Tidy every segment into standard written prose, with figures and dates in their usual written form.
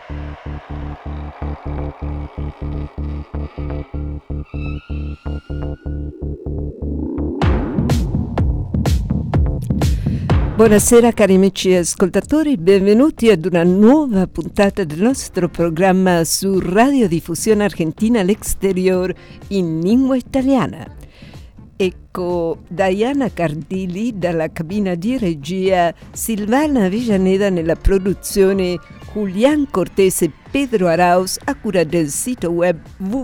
Buonasera cari amici ascoltatori, benvenuti ad una nuova puntata del nostro programma su Radiodiffusione Argentina all'Exterior in lingua italiana. Ecco Diana Cardilli dalla cabina di regia, Silvana Villaneda nella produzione, Julián Cortés e Pedro Arauz a cura del sito web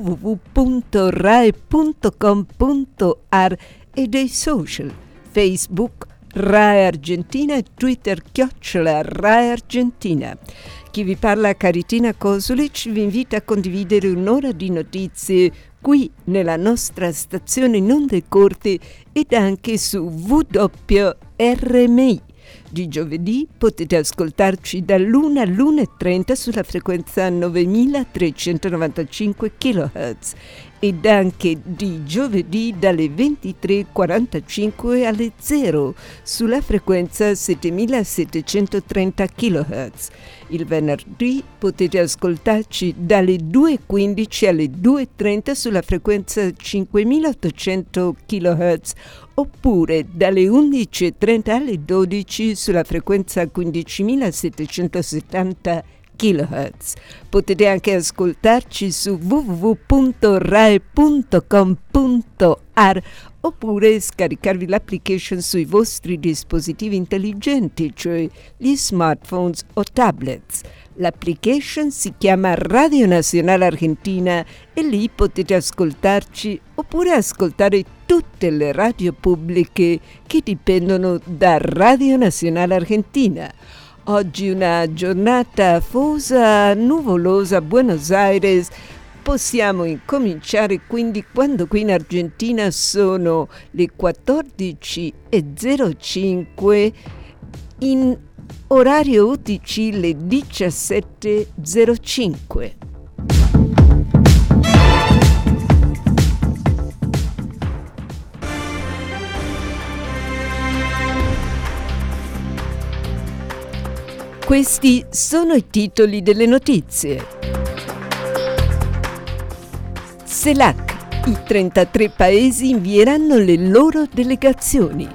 www.rae.com.ar e dei social Facebook RAE Argentina e Twitter @RAE Argentina. Chi vi parla, Caritina Kosulic, vi invita a condividere un'ora di notizie qui nella nostra stazione in onde corte ed anche su WRMI. Di giovedì potete ascoltarci dall'1 all'1:30 sulla frequenza 9395 kHz ed anche di giovedì dalle 23:45 alle 0 sulla frequenza 7730 kHz. Il venerdì potete ascoltarci dalle 2:15 alle 2:30 sulla frequenza 5800 kHz oppure dalle 11:30 alle 12 sulla frequenza 15770 kHz. Potete anche ascoltarci su www.rae.com.ar oppure scaricarvi l'application sui vostri dispositivi intelligenti, cioè gli smartphones o tablets. L'application si chiama Radio Nazionale Argentina e lì potete ascoltarci oppure ascoltare tutte le radio pubbliche che dipendono da Radio Nazionale Argentina. Oggi una giornata afosa, nuvolosa a Buenos Aires. Possiamo incominciare quindi quando qui in Argentina sono le 14:05, in orario UTC le 17:05. Questi sono i titoli delle notizie. CELAC, i 33 paesi invieranno le loro delegazioni.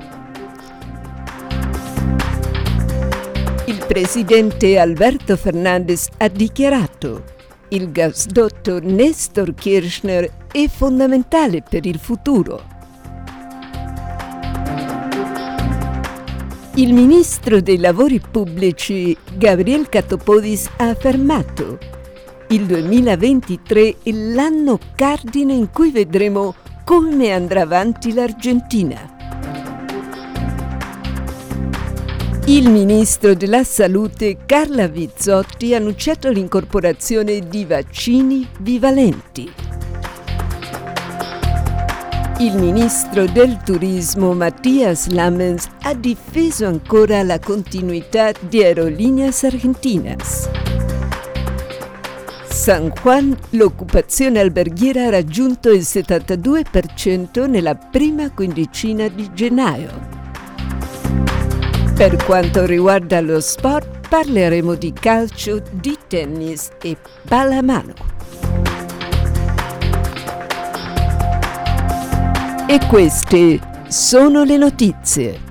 Il presidente Alberto Fernández ha dichiarato: il gasdotto Néstor Kirchner è fondamentale per il futuro. Il ministro dei lavori pubblici Gabriel Catopodis ha affermato: il 2023 è l'anno cardine in cui vedremo come andrà avanti l'Argentina. Il ministro della Salute Carla Bizzotti ha annunciato l'incorporazione di vaccini bivalenti. Il ministro del Turismo Matías Lammens ha difeso ancora la continuità di Aerolíneas Argentinas. San Juan, l'occupazione alberghiera ha raggiunto il 72% nella prima quindicina di gennaio. Per quanto riguarda lo sport, parleremo di calcio, di tennis e pallamano. E queste sono le notizie.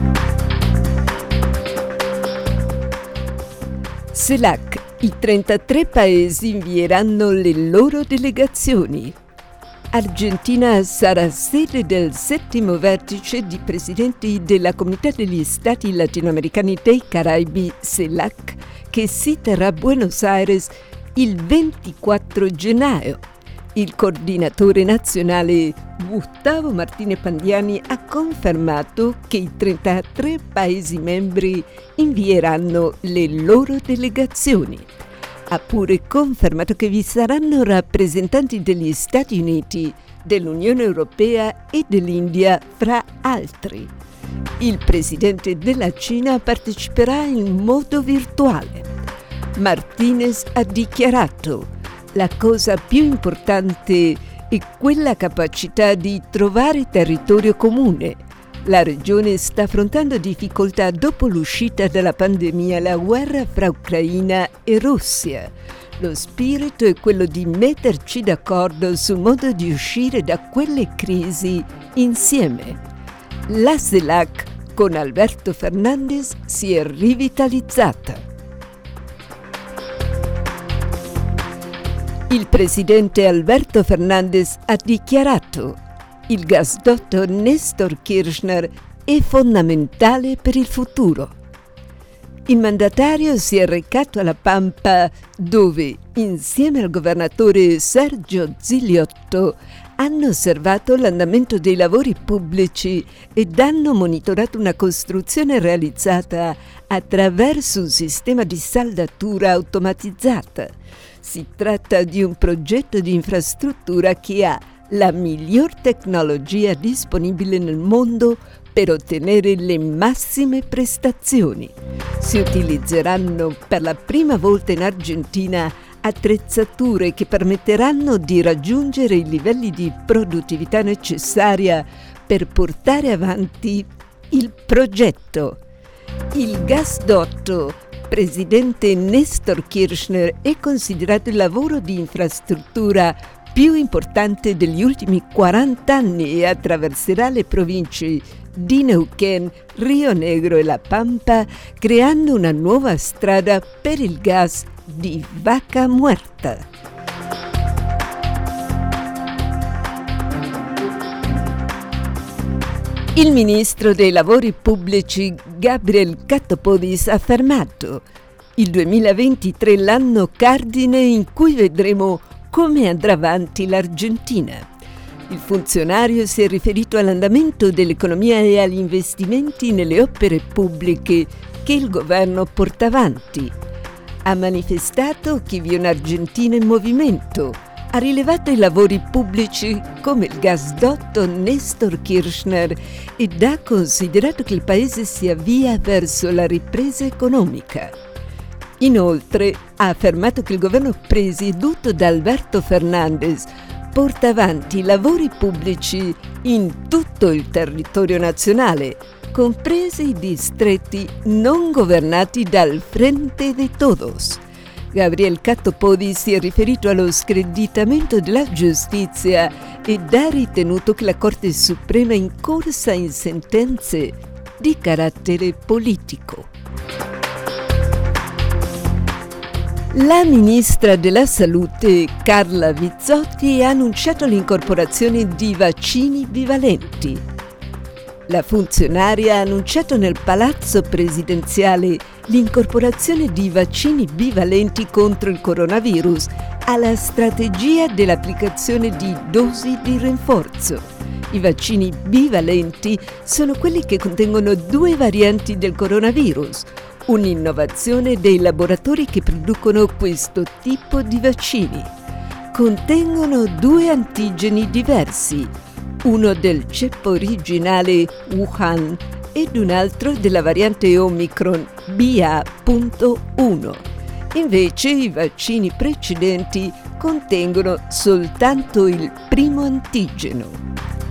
CELAC, i 33 paesi invieranno le loro delegazioni. Argentina sarà sede del 7° vertice di presidenti della Comunità degli Stati Latinoamericani dei Caraibi, CELAC, che si terrà a Buenos Aires il 24 gennaio. Il coordinatore nazionale Gustavo Martínez Pandiani ha confermato che i 33 Paesi membri invieranno le loro delegazioni. Ha pure confermato che vi saranno rappresentanti degli Stati Uniti, dell'Unione Europea e dell'India, fra altri. Il presidente della Cina parteciperà in modo virtuale. Martínez ha dichiarato: la cosa più importante è quella capacità di trovare territorio comune. La regione sta affrontando difficoltà dopo l'uscita dalla pandemia e la guerra fra Ucraina e Russia. Lo spirito è quello di metterci d'accordo sul modo di uscire da quelle crisi insieme. La CELAC con Alberto Fernández si è rivitalizzata. Il presidente Alberto Fernández ha dichiarato: il gasdotto Néstor Kirchner è fondamentale per il futuro. Il mandatario si è recato alla Pampa dove, insieme al governatore Sergio Ziliotto, hanno osservato l'andamento dei lavori pubblici ed hanno monitorato una costruzione realizzata attraverso un sistema di saldatura automatizzata. Si tratta di un progetto di infrastruttura che ha la miglior tecnologia disponibile nel mondo per ottenere le massime prestazioni. Si utilizzeranno per la prima volta in Argentina attrezzature che permetteranno di raggiungere i livelli di produttività necessaria per portare avanti il progetto. Il gasdotto presidente Néstor Kirchner è considerato il lavoro di infrastruttura più importante degli ultimi 40 anni e attraverserà le province di Neuquén, Rio Negro e La Pampa, creando una nuova strada per il gas di Vaca Muerta. Il ministro dei lavori pubblici Gabriel Catopodis ha affermato: il 2023 è l'anno cardine in cui vedremo come andrà avanti l'Argentina. Il funzionario si è riferito all'andamento dell'economia e agli investimenti nelle opere pubbliche che il governo porta avanti. Ha manifestato che vi è un'Argentina in movimento. Ha rilevato i lavori pubblici come il gasdotto Néstor Kirchner ed ha considerato che il paese si avvia verso la ripresa economica. Inoltre ha affermato che il governo presieduto da Alberto Fernández porta avanti i lavori pubblici in tutto il territorio nazionale, compresi i distretti non governati dal Frente de Todos. Gabriel Catopodis si è riferito allo screditamento della giustizia ed ha ritenuto che la Corte Suprema incorsa in sentenze di carattere politico. La ministra della Salute, Carla Bizzotti, ha annunciato l'incorporazione di vaccini bivalenti. La funzionaria ha annunciato nel Palazzo Presidenziale l'incorporazione di vaccini bivalenti contro il coronavirus alla strategia dell'applicazione di dosi di rinforzo. I vaccini bivalenti sono quelli che contengono 2 varianti del coronavirus, un'innovazione dei laboratori che producono questo tipo di vaccini. Contengono 2 antigeni diversi, uno del ceppo originale Wuhan ed un altro della variante Omicron BA.1. Invece i vaccini precedenti contengono soltanto il primo antigeno.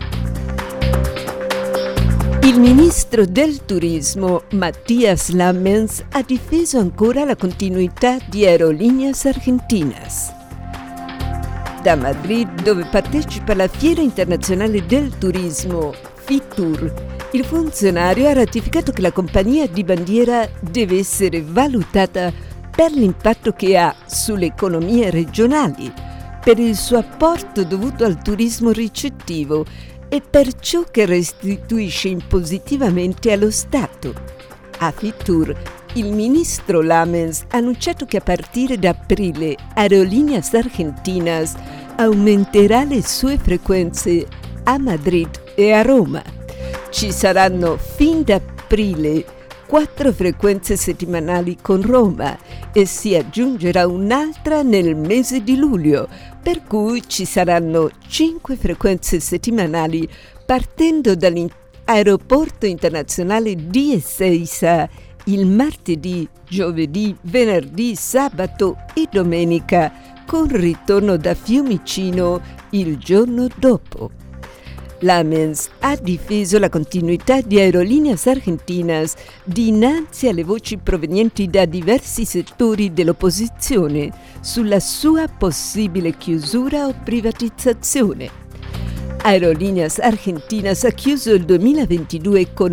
Il ministro del Turismo, Matías Lammens, ha difeso ancora la continuità di Aerolíneas Argentinas. Da Madrid, dove partecipa alla Fiera Internazionale del Turismo, FITUR, il funzionario ha ratificato che la compagnia di bandiera deve essere valutata per l'impatto che ha sulle economie regionali, per il suo apporto dovuto al turismo ricettivo e per ciò che restituisce positivamente allo Stato. A FITUR, il ministro Lammens ha annunciato che a partire da aprile Aerolíneas Argentinas aumenterà le sue frequenze a Madrid e a Roma. Ci saranno fin da aprile 4 frequenze settimanali con Roma e si aggiungerà un'altra nel mese di luglio, per cui ci saranno 5 frequenze settimanali partendo dall'aeroporto internazionale di Ezeiza il martedì, giovedì, venerdì, sabato e domenica, con ritorno da Fiumicino il giorno dopo. L'Amens ha difeso la continuità di Aerolíneas Argentinas dinanzi alle voci provenienti da diversi settori dell'opposizione sulla sua possibile chiusura o privatizzazione. Aerolíneas Argentinas ha chiuso il 2022 con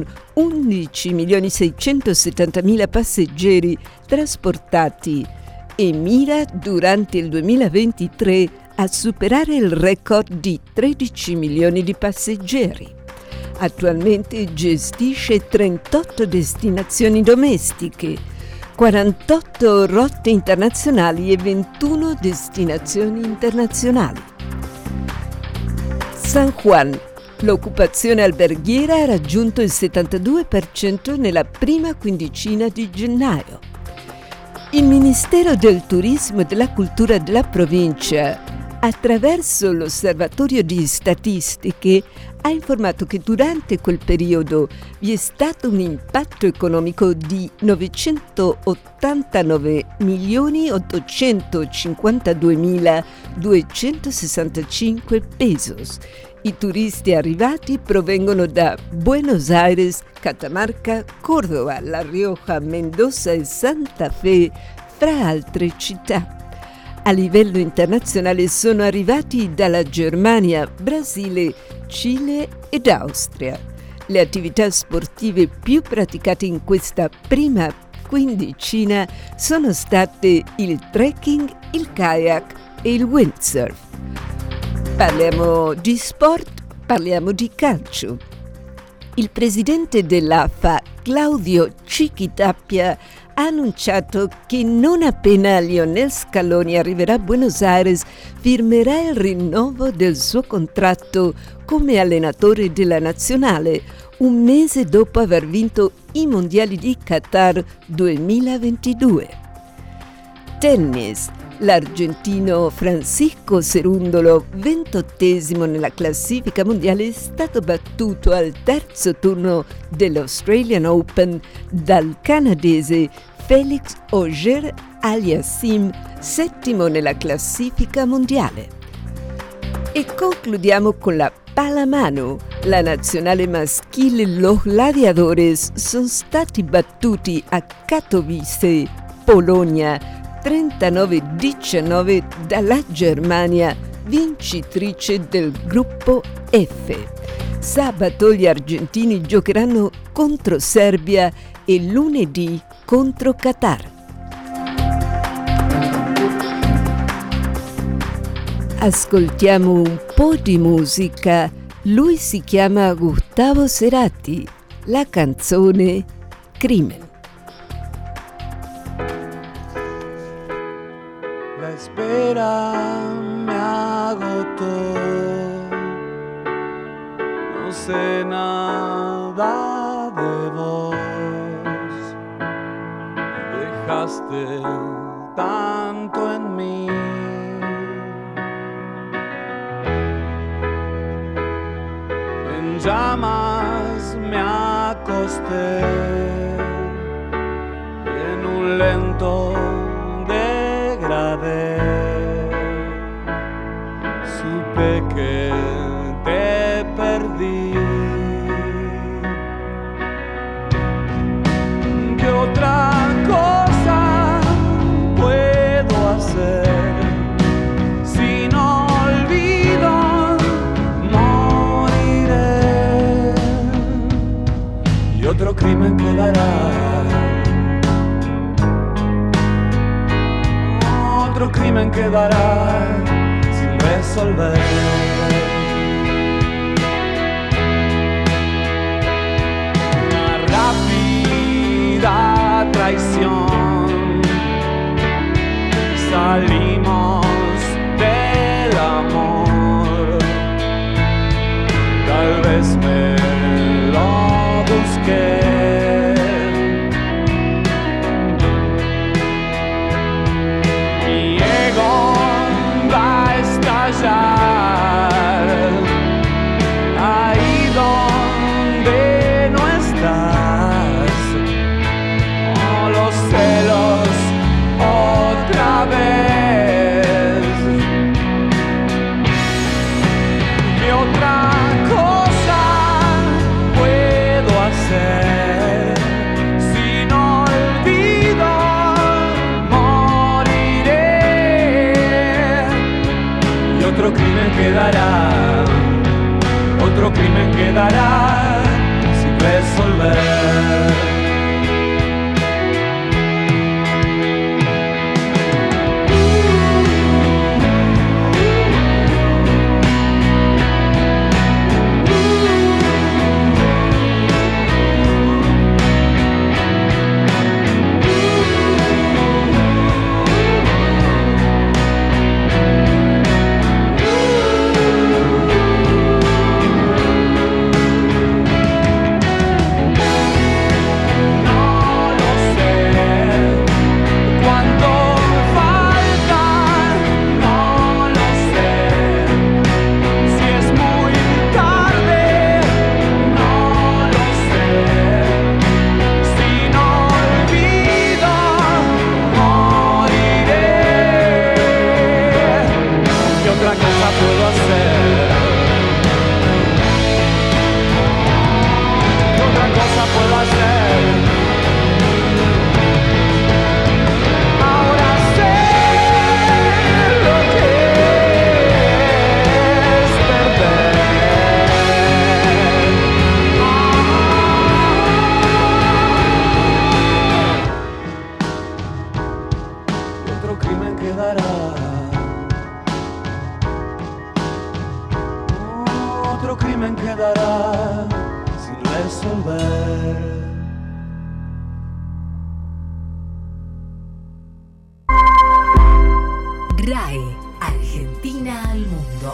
11.670.000 passeggeri trasportati e mira durante il 2023 a superare il record di 13 milioni di passeggeri. Attualmente gestisce 38 destinazioni domestiche, 48 rotte internazionali e 21 destinazioni internazionali. San Juan. L'occupazione alberghiera ha raggiunto il 72% nella prima quindicina di gennaio. Il Ministero del Turismo e della Cultura della provincia, attraverso l'Osservatorio di Statistiche, ha informato che durante quel periodo vi è stato un impatto economico di 989.852.265 pesos. I turisti arrivati provengono da Buenos Aires, Catamarca, Córdoba, La Rioja, Mendoza e Santa Fe, fra altre città. A livello internazionale sono arrivati dalla Germania, Brasile, Cile ed Austria. Le attività sportive più praticate in questa prima quindicina sono state il trekking, il kayak e il windsurf. Parliamo di sport, parliamo di calcio. Il presidente dell'AFA, Claudio Chiquitapia, ha annunciato che non appena Lionel Scaloni arriverà a Buenos Aires firmerà il rinnovo del suo contratto come allenatore della nazionale, un mese dopo aver vinto i mondiali di Qatar 2022. Tennis. L'argentino Francisco Cerúndolo, 28esimo nella classifica mondiale, è stato battuto al terzo turno dell'Australian Open dal canadese Félix Auger-Aliassime, settimo nella classifica mondiale. E concludiamo con la pallamano. La nazionale maschile, los gladiadores, sono stati battuti a Katowice, Polonia, 39-19 dalla Germania, vincitrice del gruppo F. Sabato gli argentini giocheranno contro Serbia e lunedì contro Qatar. Ascoltiamo un po' di musica. Lui si chiama Gustavo Cerati. La canzone Crimen. La espera me agotó, no sé nada de vos, dejaste tanto en mí. En llamas me acosté, en un lento degradé, supe que te perdí. ¿Qué otra cosa puedo hacer? Si no olvido, moriré y otro crimen quedará. Otro crimen quedará sin resolver. Una rápida traición. Salimos del amor. Tal vez me lo busqué. Va a estallar. ser sin olvido, moriré y otro crimen quedará, otro crimen quedará sin resolver. RAE Argentina al mundo.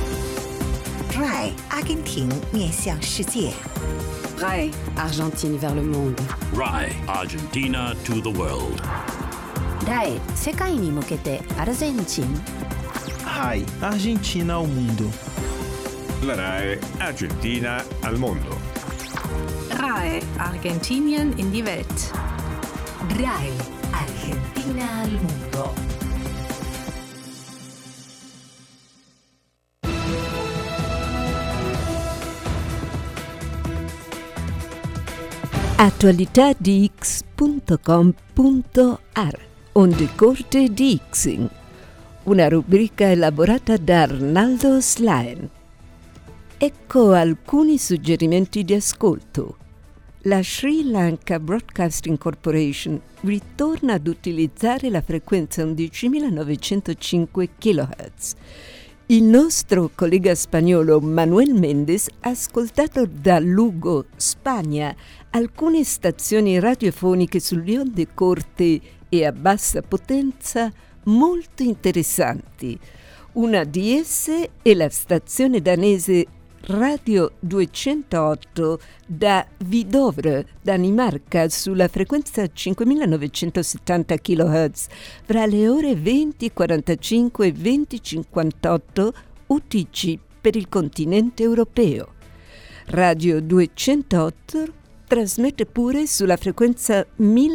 RAE 阿根廷面向世界。 RAE Argentine vers le monde. RAE Argentina to the world. RAE 世界に向けてアルゼンチン。 RAE Argentina al mundo. La RAE Argentina al mondo. RAE Argentinien in die Welt. RAE Argentina al mundo. Attualità di X.com.ar. Onde corte di Xing. Una rubrica elaborata da Arnaldo Slaen. Ecco alcuni suggerimenti di ascolto. La Sri Lanka Broadcasting Corporation ritorna ad utilizzare la frequenza 11.905 kHz. Il nostro collega spagnolo Manuel Méndez ha ascoltato da Lugo, Spagna, alcune stazioni radiofoniche sulle onde corte e a bassa potenza molto interessanti. Una di esse è la stazione danese Radio 208 da Hvidovre, Danimarca, sulla frequenza 5.970 kHz, fra le ore 20:45 e 20:58 UTC per il continente europeo. Radio 208 trasmette pure sulla frequenza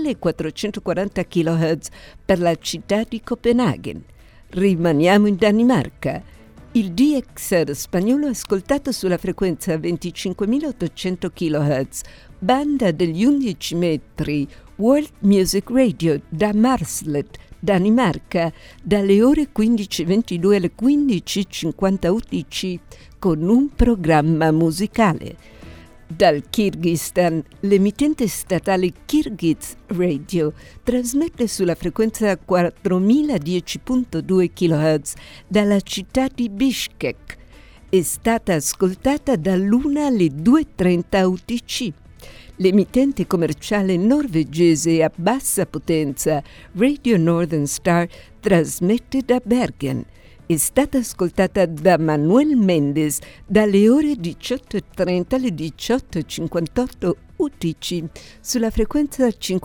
1.440 kHz per la città di Copenaghen. Rimaniamo in Danimarca. Il DXR spagnolo ascoltato sulla frequenza 25.800 kHz, banda degli 11 metri, World Music Radio da Marslet, Danimarca, dalle ore 15:22 alle 15:50 UTC, con un programma musicale. Dal Kirghizistan, l'emittente statale Kyrgyz Radio trasmette sulla frequenza 4010.2 kHz dalla città di Bishkek. È stata ascoltata dall'1 alle 2:30 UTC. L'emittente commerciale norvegese a bassa potenza Radio Northern Star trasmette da Bergen. È stata ascoltata da Manuel Méndez dalle ore 18:30 alle 18:58 UTC sulla frequenza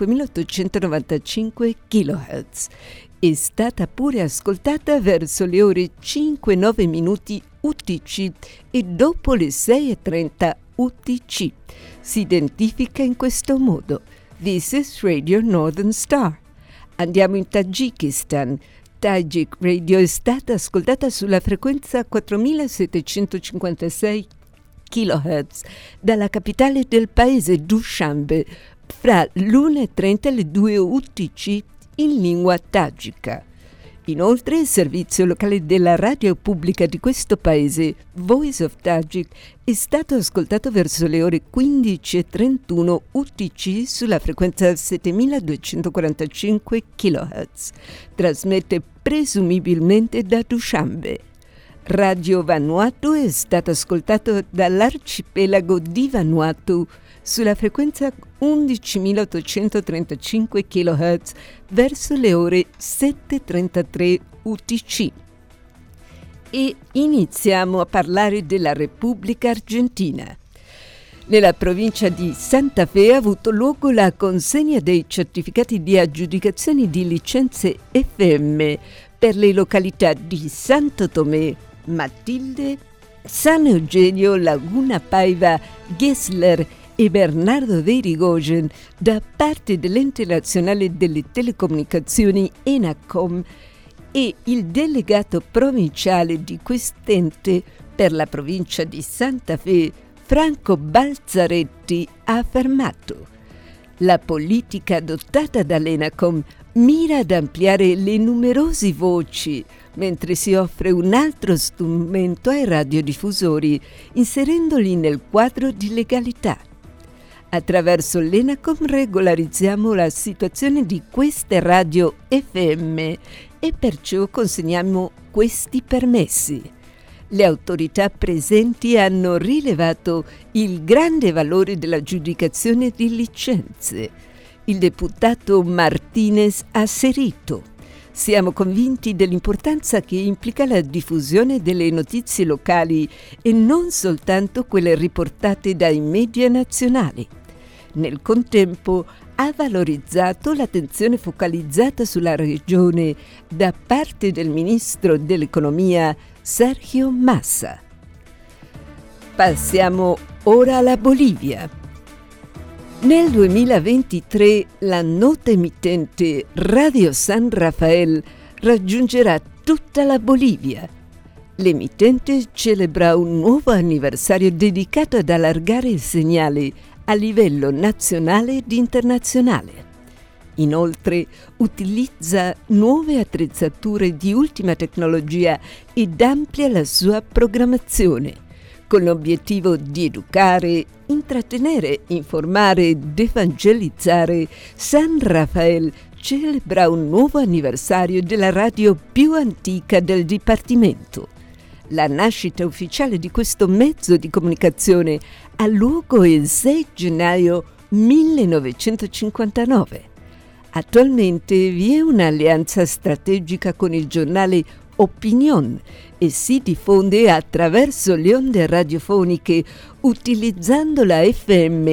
5.895 kHz. È stata pure ascoltata verso le ore 5:09 minuti UTC e dopo le 6:30 UTC. Si identifica in questo modo. This is Radio Northern Star. Andiamo in Tagikistan. Tajik Radio è stata ascoltata sulla frequenza 4.756 kHz dalla capitale del paese, Dushanbe, fra l'1:30 e le 2 UTC in lingua tagica. Inoltre il servizio locale della radio pubblica di questo paese, Voice of Tajik, è stato ascoltato verso le ore 15:31 UTC sulla frequenza 7245 kHz. Trasmette presumibilmente da Dushanbe. Radio Vanuatu è stato ascoltato dall'arcipelago di Vanuatu sulla frequenza 11.835 kHz verso le ore 7:33 UTC. E iniziamo a parlare della Repubblica Argentina. Nella provincia di Santa Fe ha avuto luogo la consegna dei certificati di aggiudicazione di licenze FM per le località di Santo Tomé, Matilde, San Eugenio, Laguna Paiva, Gessler e Bernardo de Irigoyen da parte dell'Ente Nazionale delle Telecomunicazioni ENACOM e il delegato provinciale di quest'ente per la provincia di Santa Fe, Franco Balzaretti, ha affermato: la politica adottata dall'ENACOM mira ad ampliare le numerose voci, mentre si offre un altro strumento ai radiodiffusori, inserendoli nel quadro di legalità. Attraverso l'ENACOM regolarizziamo la situazione di queste radio FM e perciò consegniamo questi permessi. Le autorità presenti hanno rilevato il grande valore dell'aggiudicazione di licenze. Il deputato Martinez ha asserito: siamo convinti dell'importanza che implica la diffusione delle notizie locali e non soltanto quelle riportate dai media nazionali. Nel contempo ha valorizzato l'attenzione focalizzata sulla regione da parte del ministro dell'Economia Sergio Massa. Passiamo ora alla Bolivia. Nel 2023 la nota emittente Radio San Rafael raggiungerà tutta la Bolivia. L'emittente celebra un nuovo anniversario dedicato ad allargare il segnale a livello nazionale ed internazionale. Inoltre utilizza nuove attrezzature di ultima tecnologia ed amplia la sua programmazione, con l'obiettivo di educare, intrattenere, informare ed evangelizzare. San Rafael celebra un nuovo anniversario della radio più antica del dipartimento. La nascita ufficiale di questo mezzo di comunicazione ha luogo il 6 gennaio 1959. Attualmente vi è un'alleanza strategica con il giornale Opinion e si diffonde attraverso le onde radiofoniche utilizzando la FM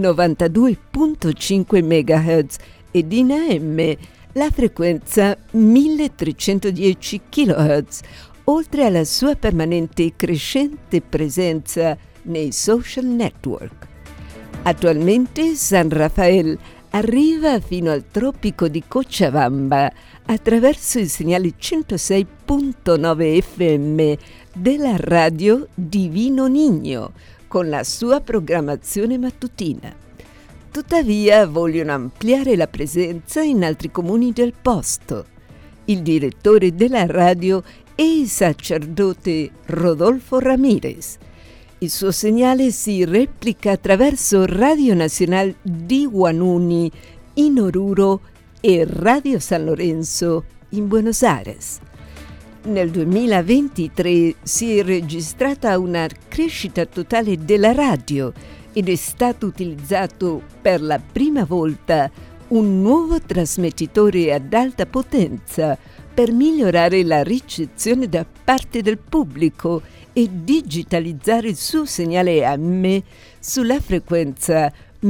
92.5 MHz ed in AM la frequenza 1310 kHz, oltre alla sua permanente e crescente presenza nei social network. Attualmente San Rafael arriva fino al tropico di Cochabamba attraverso il segnale 106.9 FM della radio Divino Niño, con la sua programmazione mattutina. Tuttavia vogliono ampliare la presenza in altri comuni del posto. Il direttore della radio è il sacerdote Rodolfo Ramírez. Il suo segnale si replica attraverso Radio Nacional di Huanuni in Oruro e Radio San Lorenzo in Buenos Aires. Nel 2023 si è registrata una crescita totale della radio ed è stato utilizzato per la prima volta un nuovo trasmettitore ad alta potenza per migliorare la ricezione da parte del pubblico e digitalizzare il suo segnale AM sulla frequenza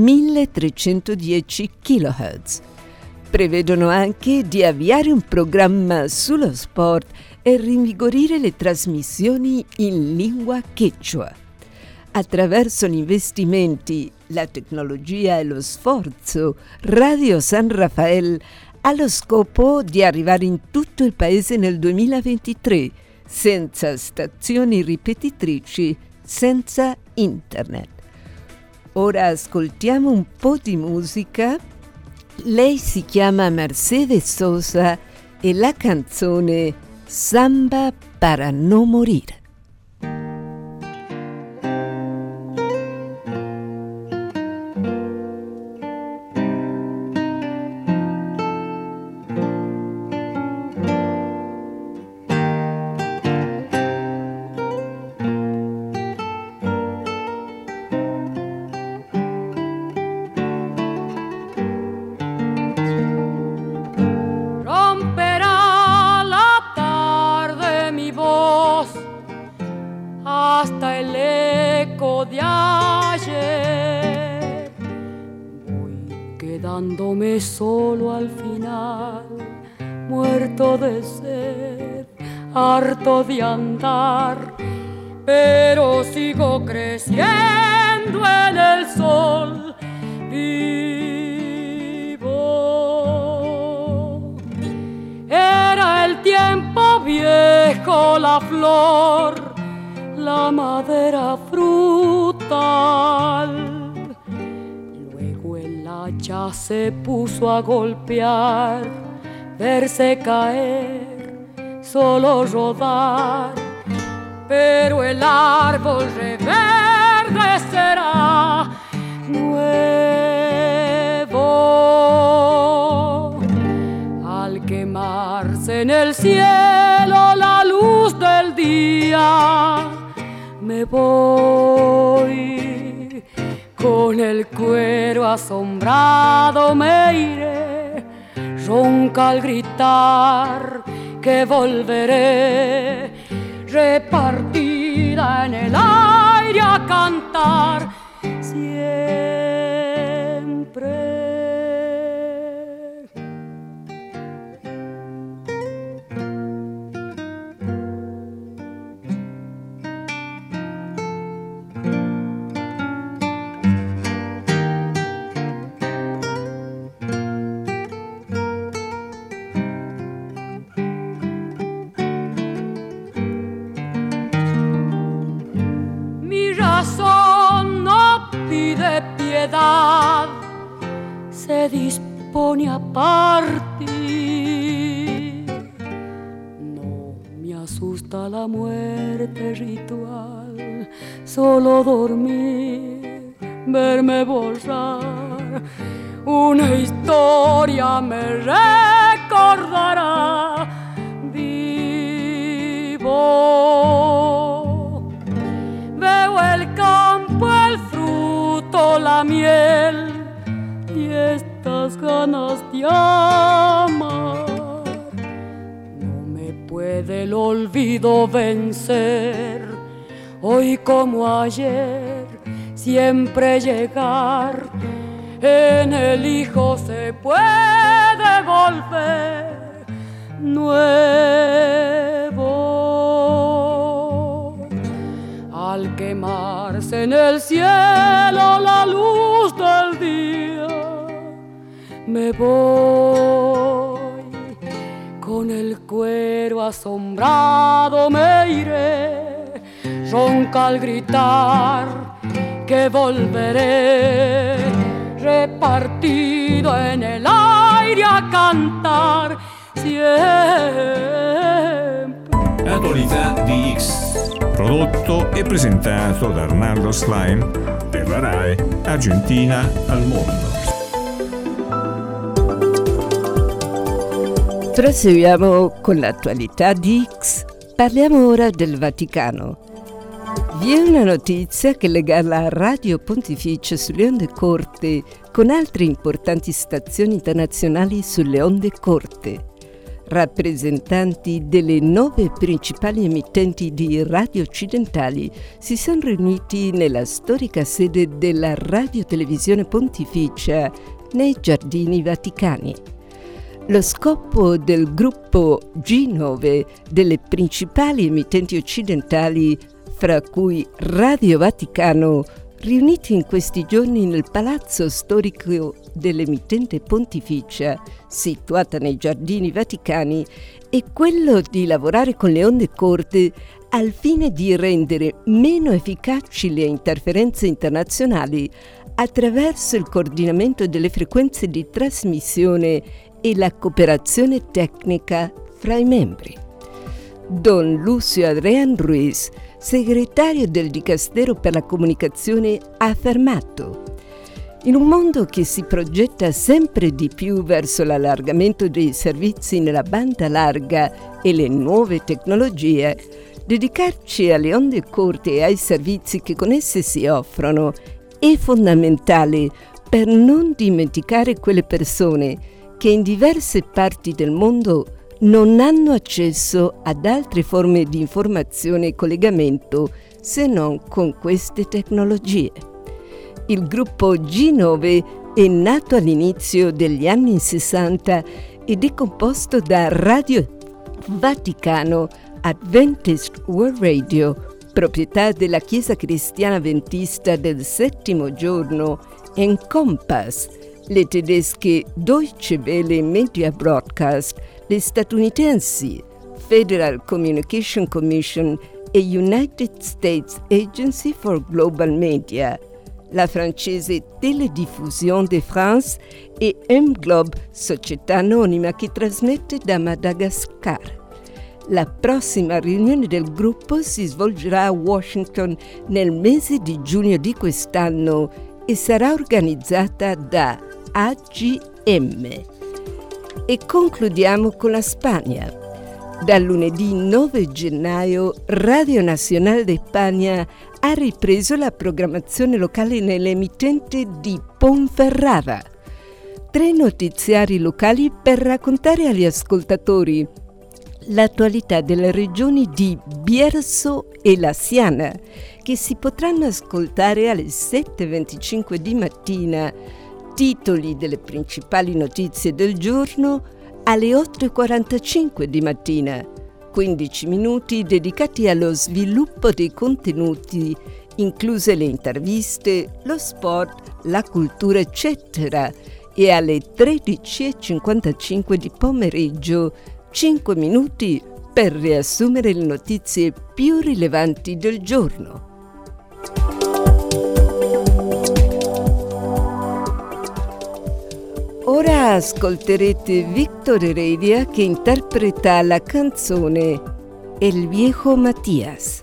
1310 kHz. Prevedono anche di avviare un programma sullo sport e rinvigorire le trasmissioni in lingua quechua. Attraverso gli investimenti, la tecnologia e lo sforzo, Radio San Rafael ha lo scopo di arrivare in tutto il paese nel 2023, senza stazioni ripetitrici, senza internet. Ora ascoltiamo un po' di musica. Lei si chiama Mercedes Sosa e la canzone Samba para no morir. Solo al final, muerto de sed, harto de andar, pero sigo creciendo en el sol vivo. Era el tiempo viejo, la flor, la madera frutal. Ya se puso a golpear, verse caer, solo rodar, pero el árbol reverdecerá nuevo. Al quemarse en el cielo la luz del día, me voy. Con el cuero asombrado me iré, ronca al gritar que volveré, repartida en el aire a cantar siempre. Se dispone a partir. No me asusta la muerte ritual, solo dormir, verme borrar. Una historia me recordará vivo. Veo el campo, el fruto, la miel y estas ganas de amar. No me puede el olvido vencer, hoy como ayer, siempre llegar. En el hijo se puede volver nuevo. Al quemarse en el cielo la luz del día, me voy. Con el cuero asombrado me iré, ronca al gritar que volveré, repartido en el aire a cantar siempre. Attualità di X, prodotto e presentato da Arnaldo Slime per la RAI Argentina al mondo. Proseguiamo con l'attualità di X. Parliamo ora del Vaticano. Vi è una notizia che lega la Radio Pontificia sulle onde corte con altre importanti stazioni internazionali sulle onde corte. Rappresentanti delle 9 principali emittenti di radio occidentali si sono riuniti nella storica sede della Radio-Televisione Pontificia nei Giardini Vaticani. Lo scopo del gruppo G9 delle principali emittenti occidentali, fra cui Radio Vaticano, riuniti in questi giorni nel palazzo storico dell'Emittente Pontificia, situata nei Giardini Vaticani, è quello di lavorare con le onde corte al fine di rendere meno efficaci le interferenze internazionali attraverso il coordinamento delle frequenze di trasmissione e la cooperazione tecnica fra i membri. Don Lucio Adrián Ruiz, segretario del Dicastero per la Comunicazione, ha affermato: in un mondo che si progetta sempre di più verso l'allargamento dei servizi nella banda larga e le nuove tecnologie, dedicarci alle onde corte e ai servizi che con esse si offrono è fondamentale per non dimenticare quelle persone che in diverse parti del mondo non hanno accesso ad altre forme di informazione e collegamento se non con queste tecnologie. Il gruppo G9 è nato all'inizio degli anni 60 ed è composto da Radio Vaticano, Adventist World Radio, proprietà della Chiesa Cristiana Adventista del Settimo Giorno, e Compass, le tedesche Deutsche Welle Media Broadcast, le statunitensi Federal Communication Commission e United States Agency for Global Media, la francese Télédiffusion de France e M-Globe, società anonima che trasmette da Madagascar. La prossima riunione del gruppo si svolgerà a Washington nel mese di giugno di quest'anno e sarà organizzata da AGM. E concludiamo con la Spagna. Dal lunedì 9 gennaio Radio Nacional de España ha ripreso la programmazione locale nell'emittente di Ponferrada. 3 notiziari locali per raccontare agli ascoltatori l'attualità delle regioni di Bierzo e La Siana, che si potranno ascoltare alle 7:25 di mattina, titoli delle principali notizie del giorno alle 8:45 di mattina, 15 minuti dedicati allo sviluppo dei contenuti, incluse le interviste, lo sport, la cultura, eccetera, e alle 13:55 di pomeriggio 5 minuti per riassumere le notizie più rilevanti del giorno. Ora ascolterete Víctor Heredia che interpreta la canzone El viejo Matías.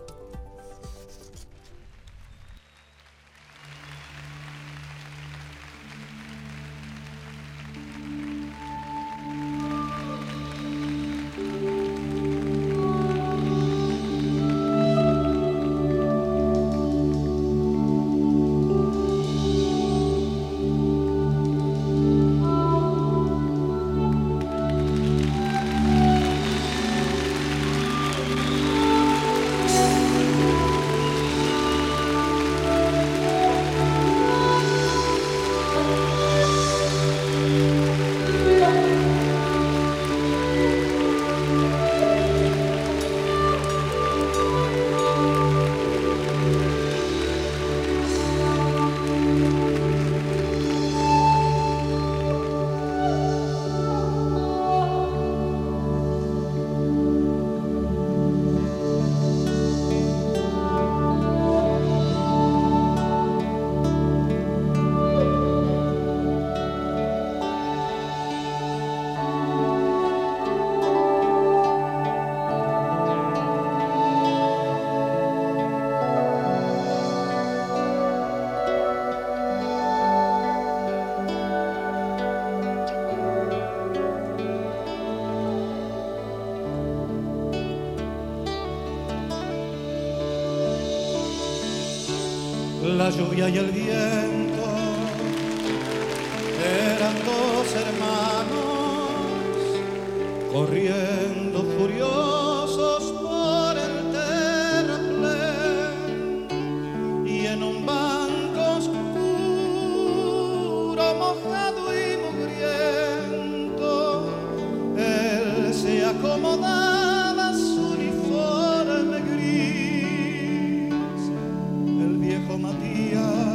La lluvia y el viento eran dos hermanos corriendo furiosos por el terraplén, y en un banco oscuro, mojado y mugriento, él se acomodaba su uniforme gris. El viejo Matías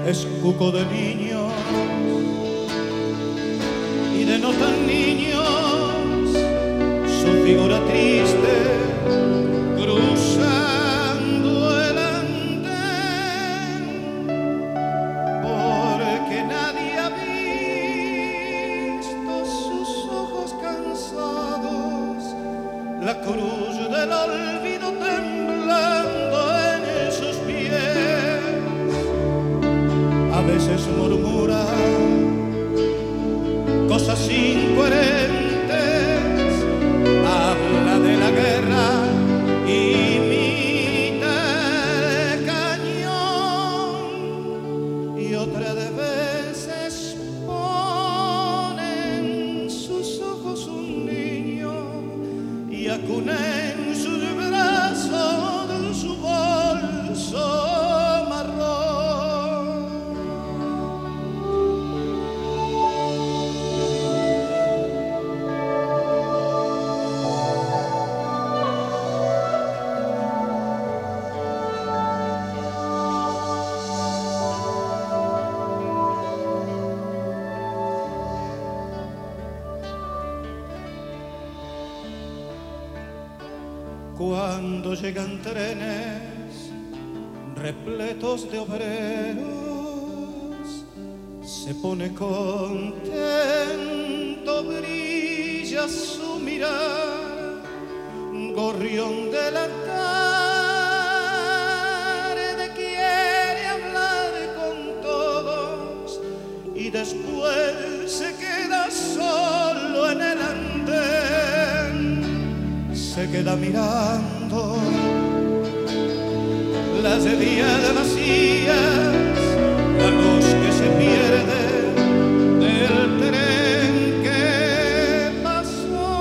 es cuco de niños y de no tan niños, su figura triste cruzando el andén, porque nadie ha visto sus ojos cansados, la cruz del olvido temblando en sus pies. A veces murmura cosas incoherentes, habla de la guerra, imita el cañón, y otra de veces pone en sus ojos un niño y acuna en sus brazos su bolso marrón. Cuando llegan trenes repletos de obreros, se pone contento, brilla su mirar, gorrión de la tarde quiere hablar con todos y después se queda solo en el andén. Se queda mirando las días vacías, la luz que se pierde del tren que pasó,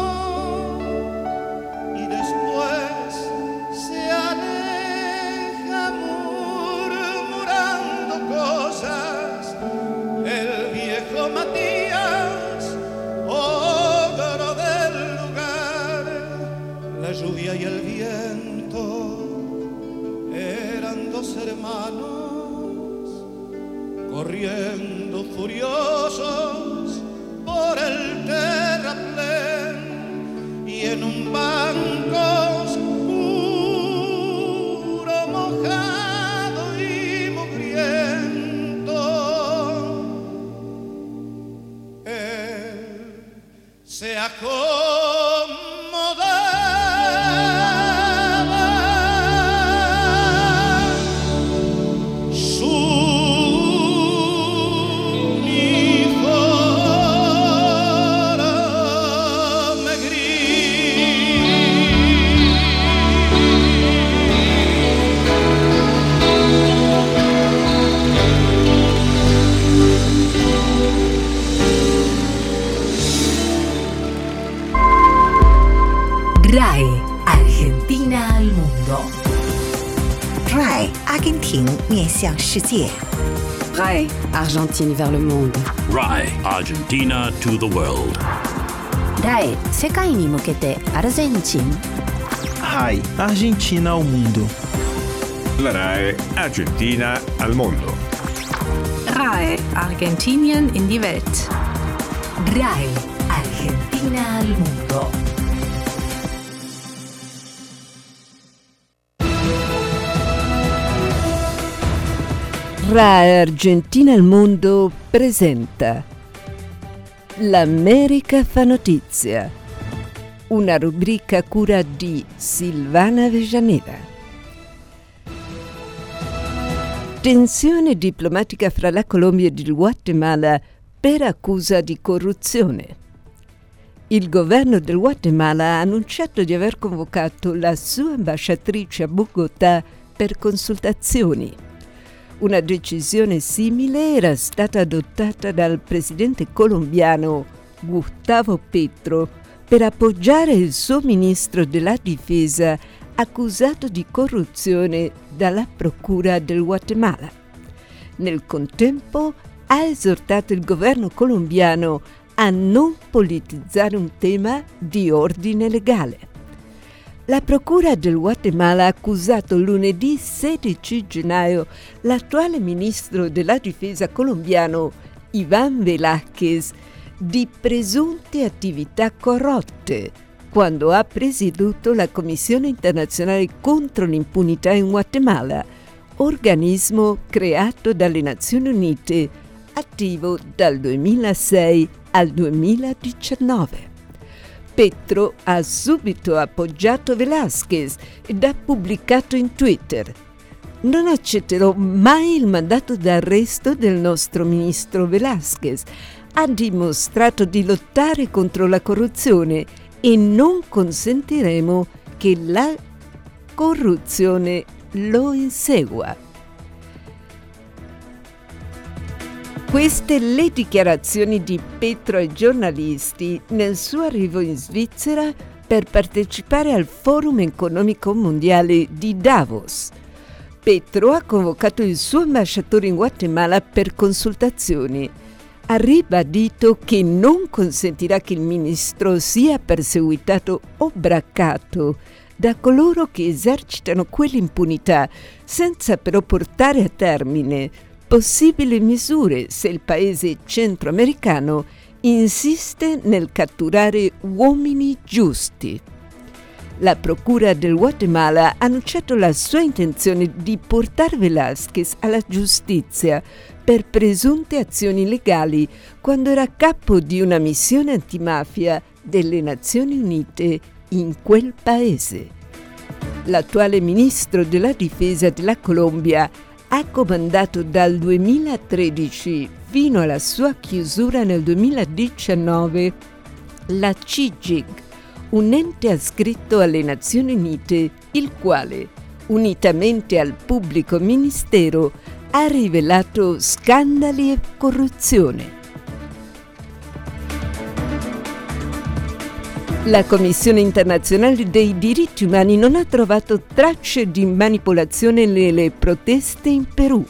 y después se aleja murmurando cosas el viejo Matías, ogro del lugar. La lluvia y el viento eran dos hermanos corriendo furiosos por el terraplén, y en un banco oscuro, mojado y mugriento, él se acomoda. RAE, Argentina al mundo. RAE, 阿根廷面向世界。 RAE, Argentine vers le monde. RAE, Argentina to the world. RAE, 世界に向けてアルゼンチン。 RAI, Argentina ao mundo. La RAE Argentina al mondo. RAE, Argentinien in die Welt. RAE, Argentina al mundo. RAE Argentina al mondo presenta L'America fa notizia, una rubrica a cura di Silvana Avellaneda. Tensione diplomatica fra la Colombia ed il Guatemala per accusa di corruzione. Il governo del Guatemala ha annunciato di aver convocato la sua ambasciatrice a Bogotà per consultazioni. Una decisione simile era stata adottata dal presidente colombiano Gustavo Petro per appoggiare il suo ministro della difesa accusato di corruzione dalla Procura del Guatemala. Nel contempo ha esortato il governo colombiano a non politizzare un tema di ordine legale. La Procura del Guatemala ha accusato lunedì 16 gennaio l'attuale ministro della Difesa colombiano Iván Velázquez di presunte attività corrotte quando ha presieduto la Commissione internazionale contro l'impunità in Guatemala, organismo creato dalle Nazioni Unite, attivo dal 2006 al 2019. Petro ha subito appoggiato Velázquez ed ha pubblicato in Twitter: «Non accetterò mai il mandato d'arresto del nostro ministro Velázquez. Ha dimostrato di lottare contro la corruzione e non consentiremo che la corruzione lo insegua». Queste le dichiarazioni di Petro ai giornalisti nel suo arrivo in Svizzera per partecipare al Forum Economico Mondiale di Davos. Petro ha convocato il suo ambasciatore in Guatemala per consultazioni. Ha ribadito che non consentirà che il ministro sia perseguitato o braccato da coloro che esercitano quell'impunità, senza però portare a termine possibili misure se il paese centroamericano insiste nel catturare uomini giusti. La Procura del Guatemala ha annunciato la sua intenzione di portare Velázquez alla giustizia per presunte azioni legali quando era capo di una missione antimafia delle Nazioni Unite in quel paese. L'attuale ministro della Difesa della Colombia ha comandato dal 2013 fino alla sua chiusura nel 2019 la CIGIG, un ente adscritto alle Nazioni Unite, il quale, unitamente al pubblico ministero, ha rivelato scandali e corruzione. La Commissione internazionale dei diritti umani non ha trovato tracce di manipolazione nelle proteste in Perù.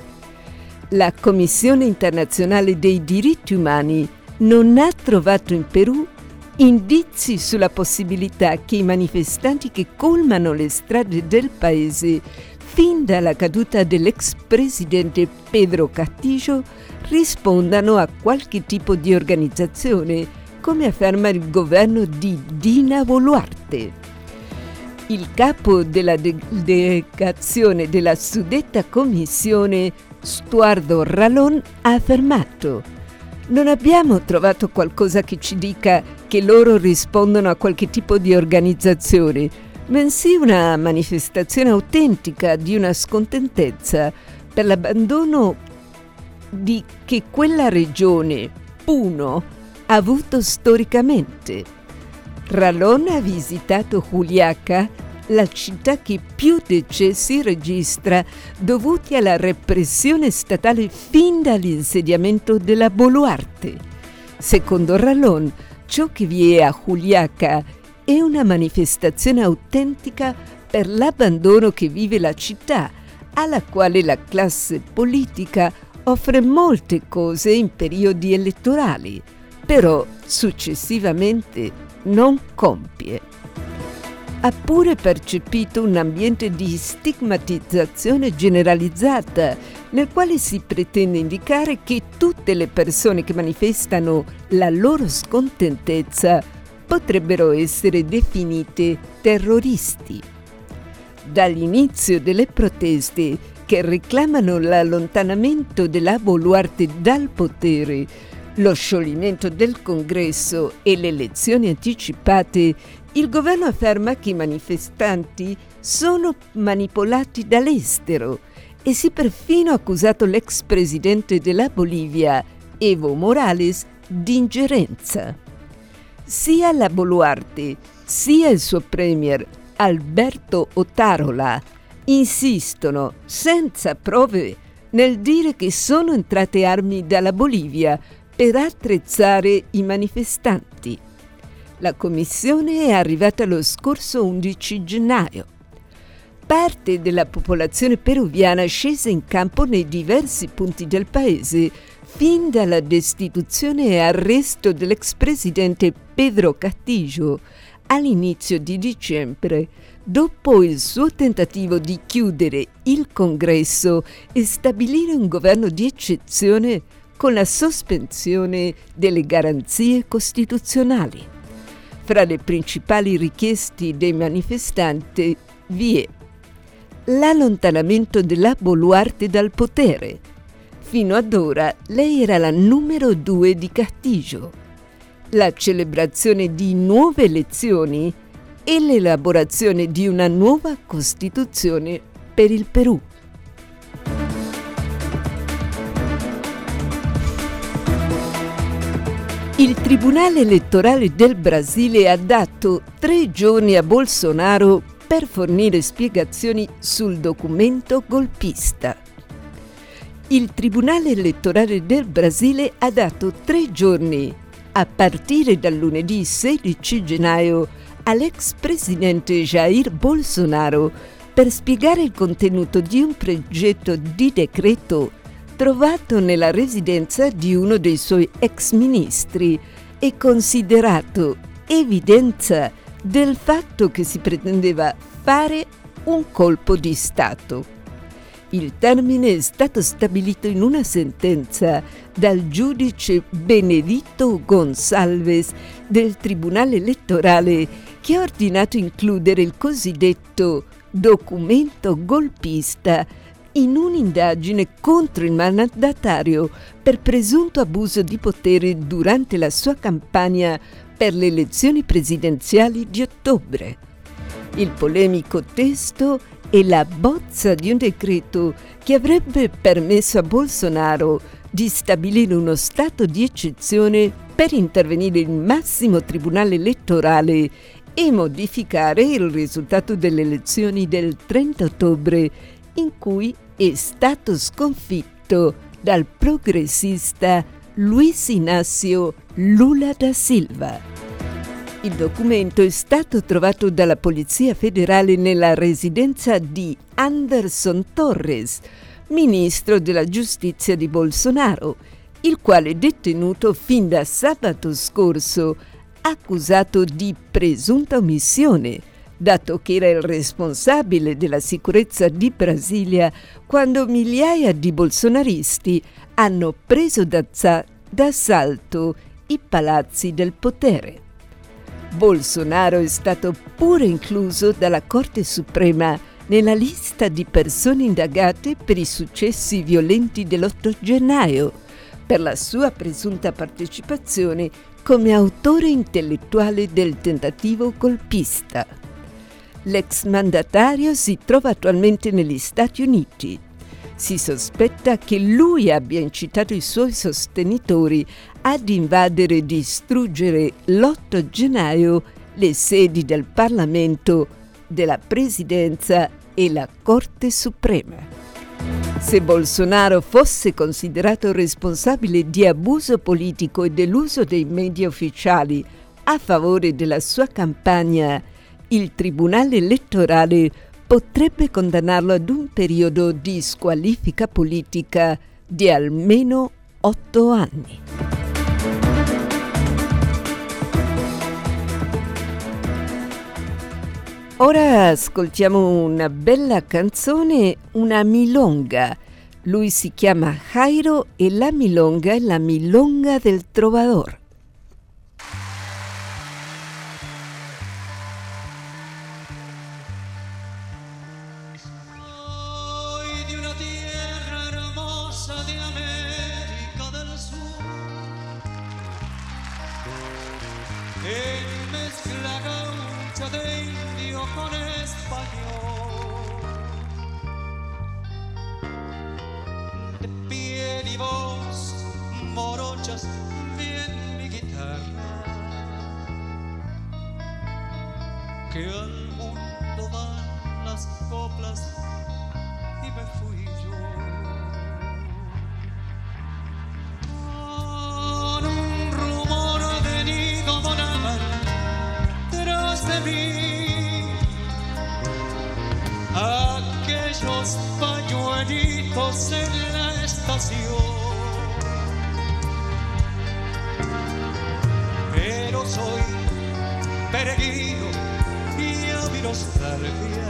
La Commissione internazionale dei diritti umani non ha trovato in Perù indizi sulla possibilità che i manifestanti che colmano le strade del paese fin dalla caduta dell'ex presidente Pedro Castillo rispondano a qualche tipo di organizzazione, come afferma il governo di Dina Boluarte. Il capo della delegazione della suddetta commissione, Stuardo Ralón, ha affermato: «Non abbiamo trovato qualcosa che ci dica che loro rispondono a qualche tipo di organizzazione, bensì una manifestazione autentica di una scontentezza per l'abbandono che quella regione, Puno, ha avuto storicamente». Ralón ha visitato Juliaca, la città che più decessi registra dovuti alla repressione statale fin dall'insediamento della Boluarte. Secondo Ralón, ciò che vi è a Juliaca è una manifestazione autentica per l'abbandono che vive la città, alla quale la classe politica offre molte cose in periodi elettorali, però successivamente non compie. Ha pure percepito un ambiente di stigmatizzazione generalizzata, nel quale si pretende indicare che tutte le persone che manifestano la loro scontentezza potrebbero essere definite terroristi. Dall'inizio delle proteste che reclamano l'allontanamento della Boluarte dal potere, lo scioglimento del Congresso e le elezioni anticipate, il governo afferma che i manifestanti sono manipolati dall'estero e si è perfino accusato l'ex presidente della Bolivia, Evo Morales, di ingerenza. Sia la Boluarte sia il suo premier, Alberto Otárola, insistono senza prove nel dire che sono entrate armi dalla Bolivia per attrezzare i manifestanti. La commissione è arrivata lo scorso 11 gennaio. Parte della popolazione peruviana scese in campo nei diversi punti del paese fin dalla destituzione e arresto dell'ex presidente Pedro Castillo all'inizio di dicembre, dopo il suo tentativo di chiudere il Congresso e stabilire un governo di eccezione con la sospensione delle garanzie costituzionali. Fra le principali richieste dei manifestanti vi è l'allontanamento della Boluarte dal potere. Fino ad ora lei era la numero 2 di Castillo. La celebrazione di nuove elezioni e l'elaborazione di una nuova Costituzione per il Perù. Il Tribunale elettorale del Brasile ha dato 3 giorni a Bolsonaro per fornire spiegazioni sul documento golpista. Il Tribunale elettorale del Brasile ha dato 3 giorni, a partire dal lunedì 16 gennaio, all'ex presidente Jair Bolsonaro per spiegare il contenuto di un progetto di decreto trovato nella residenza di uno dei suoi ex ministri e considerato evidenza del fatto che si pretendeva fare un colpo di Stato. Il termine è stato stabilito in una sentenza dal giudice Benedito Gonçalves del Tribunale elettorale che ha ordinato includere il cosiddetto documento golpista in un'indagine contro il mandatario per presunto abuso di potere durante la sua campagna per le elezioni presidenziali di ottobre. Il polemico testo è la bozza di un decreto che avrebbe permesso a Bolsonaro di stabilire uno stato di eccezione per intervenire il massimo tribunale elettorale e modificare il risultato delle elezioni del 30 ottobre in cui è stato sconfitto dal progressista Luiz Inácio Lula da Silva. Il documento è stato trovato dalla Polizia Federale nella residenza di Anderson Torres, ministro della Giustizia di Bolsonaro, il quale è detenuto fin da sabato scorso, accusato di presunta omissione, dato che era il responsabile della sicurezza di Brasilia quando migliaia di bolsonaristi hanno preso d'assalto i palazzi del potere. Bolsonaro è stato pure incluso dalla Corte Suprema nella lista di persone indagate per i successi violenti dell'8 gennaio, per la sua presunta partecipazione come autore intellettuale del tentativo golpista. L'ex mandatario si trova attualmente negli Stati Uniti. Si sospetta che lui abbia incitato i suoi sostenitori ad invadere e distruggere l'8 gennaio le sedi del Parlamento, della Presidenza e la Corte Suprema. Se Bolsonaro fosse considerato responsabile di abuso politico e dell'uso dei media ufficiali a favore della sua campagna, il Tribunale elettorale potrebbe condannarlo ad un periodo di squalifica politica di almeno 8 anni. Ora ascoltiamo una bella canzone, una milonga. Lui si chiama Jairo e la milonga è la milonga del trovador. Que al mundo van las coplas y me fui yo con un rumor venido volaban tras de mí aquellos pañuelitos en la estación, pero soy peregrino nostalgia.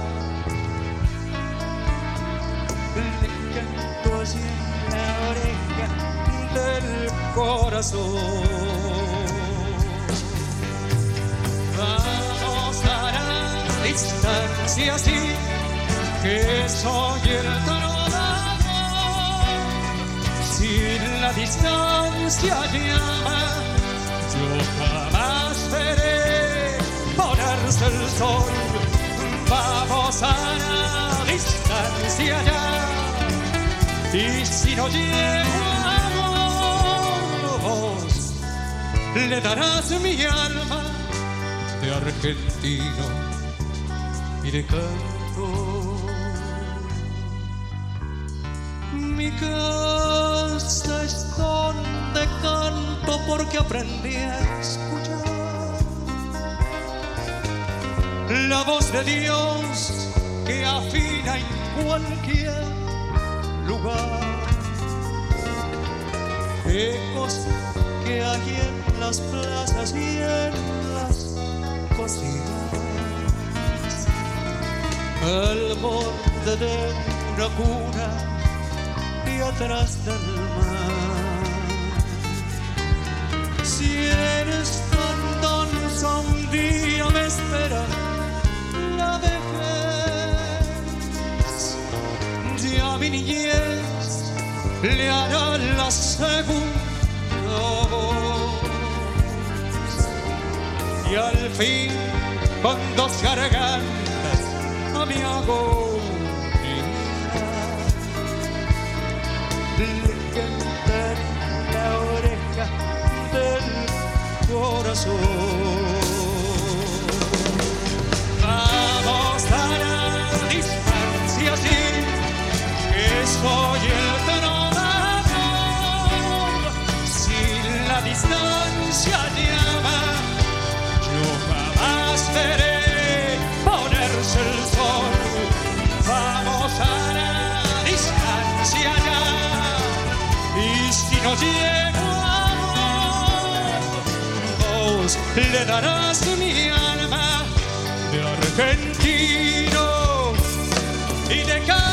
Le canto así en la oreja del corazón. Vamos a la distancia, sí, que soy el tronador. Si la distancia llama, yo jamás veré ponerse el sol. Vamos a la distancia ya, y si no llego a vos, le darás mi alma de argentino y de canto. Mi casa es donde canto porque aprendí a escuchar la voz de Dios que afina en cualquier lugar. Ecos que hay en las plazas y en las cocinas, al borde de una cuna y atrás del mar. Si eres tan donza, un día me espera la vejez, ya mi niñez le hará la segunda voz. Y al fin, con dos gargantas a mi agonía, le cantaré la oreja del corazón. Vamos a la distancia, sí, que soy el tronador. Si la distancia llama, yo jamás veré ponerse el sol. Vamos a la distancia ya, y si no llego a vos, le darás mi alma de argentino y de canto.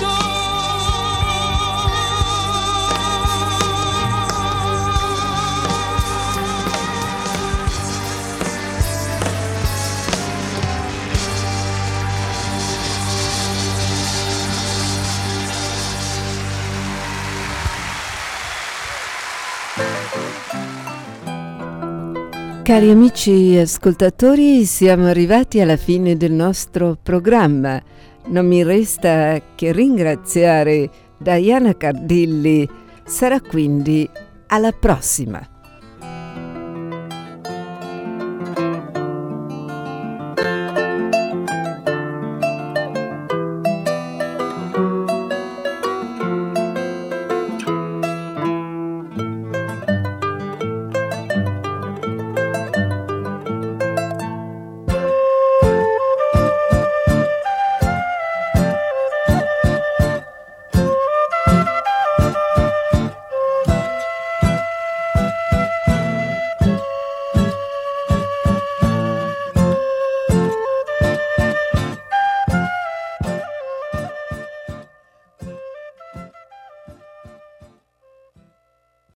Cari amici ascoltatori, siamo arrivati alla fine del nostro programma. Non mi resta che ringraziare Diana Cardilli. Sarà quindi alla prossima.